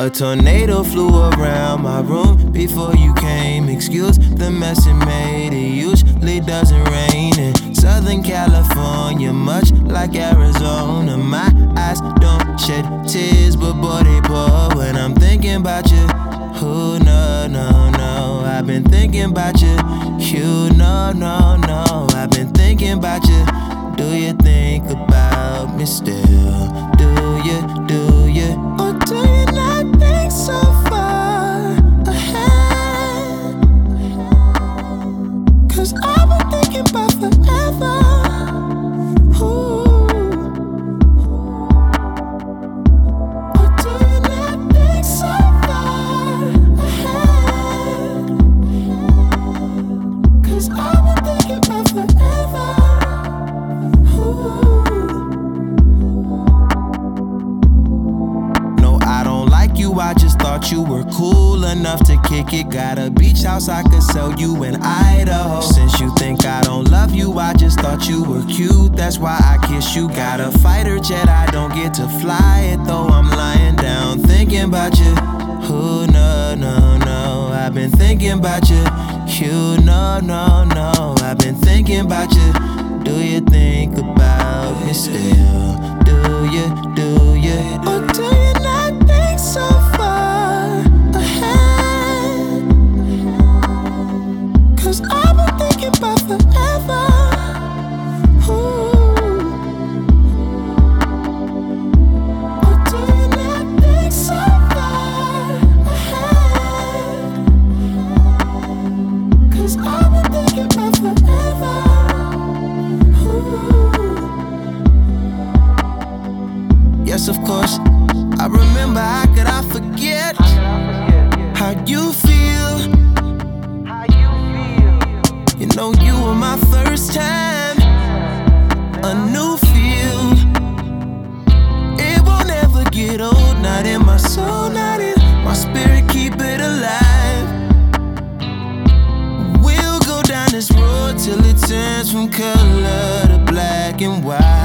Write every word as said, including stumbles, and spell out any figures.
A tornado flew around my room before you came. Excuse the mess it made. It usually doesn't rain in Southern California, much like Arizona. My eyes don't shed tears, but boy they pour when I'm thinking about you. Who no, no, no, I've been thinking about you. You no, no, no, I've been thinking about you. Do you think about me still? Do you, do you? Or do you not think so far ahead? Cause I've been thinking about forever. Ooh. Or do you not think so far ahead? Cause I've been thinking about forever. No, I don't like you, I just thought you were cool enough to kick it. Got a beach house I could sell you in Idaho. Since you think I don't love you, I just thought you were cute, that's why I kiss you. Got a fighter jet, I don't get to fly it, though I'm lying down thinking about you. Who no, no, no, I've been thinking about you. You no, no, no, I've been thinking about you. Do you think about me still? Do you, do you? Or do you not think so far ahead? Cause I've been thinking about forever. Ooh. Or do you not think so far ahead? Cause I've been thinking about forever. Yes, of course, I remember, how could I forget how you feel? You know you were my first time, a new feel. It won't ever get old, not in my soul, not in my spirit, keep it alive. We'll go down this road till it turns from color to black and white.